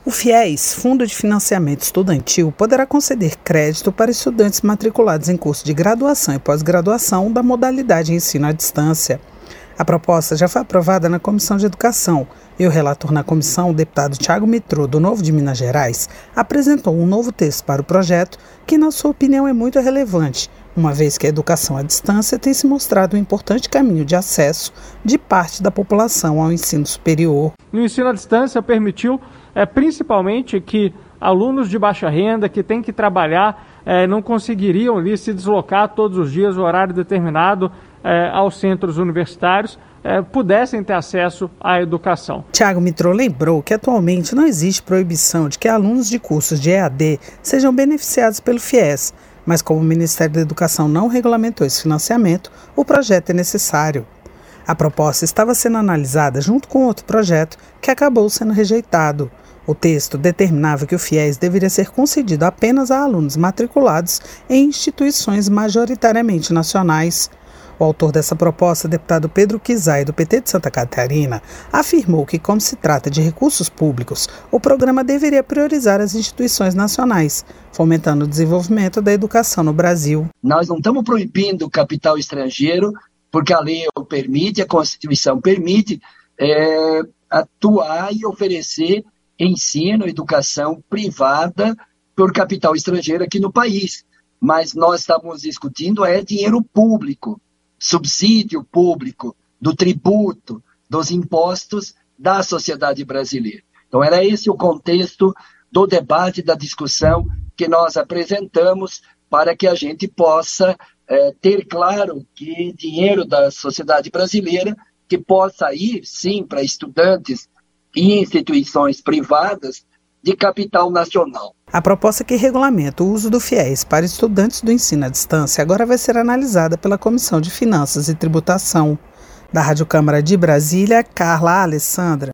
O FIES, Fundo de Financiamento Estudantil, poderá conceder crédito para estudantes matriculados em curso de graduação e pós-graduação da modalidade ensino à distância. A proposta já foi aprovada na Comissão de Educação e o relator na comissão, o deputado Thiago Mitrô, do Novo de Minas Gerais, apresentou um novo texto para o projeto que, na sua opinião, é muito relevante, uma vez que a educação à distância tem se mostrado um importante caminho de acesso de parte da população ao ensino superior. O ensino à distância permitiu principalmente que alunos de baixa renda que têm que trabalhar não conseguiriam ali se deslocar todos os dias, o horário determinado, aos centros universitários, pudessem ter acesso à educação. Thiago Mitrô lembrou que atualmente não existe proibição de que alunos de cursos de EAD sejam beneficiados pelo FIES, mas como o Ministério da Educação não regulamentou esse financiamento, o projeto é necessário. A proposta estava sendo analisada junto com outro projeto que acabou sendo rejeitado. O texto determinava que o FIES deveria ser concedido apenas a alunos matriculados em instituições majoritariamente nacionais. O autor dessa proposta, deputado Pedro Kizai, do PT de Santa Catarina, afirmou que, como se trata de recursos públicos, o programa deveria priorizar as instituições nacionais, fomentando o desenvolvimento da educação no Brasil. Nós não estamos proibindo o capital estrangeiro, porque a lei o permite, a Constituição permite atuar e oferecer ensino, educação privada por capital estrangeiro aqui no país. Mas nós estamos discutindo dinheiro público, subsídio público, do tributo, dos impostos da sociedade brasileira. Então era esse o contexto do debate, da discussão que nós apresentamos para que a gente possa ter claro que dinheiro da sociedade brasileira que possa ir, sim, para estudantes e instituições privadas de capital nacional. A proposta que regulamenta o uso do FIES para estudantes do ensino à distância agora vai ser analisada pela Comissão de Finanças e Tributação. Da Rádio Câmara de Brasília, Carla Alessandra.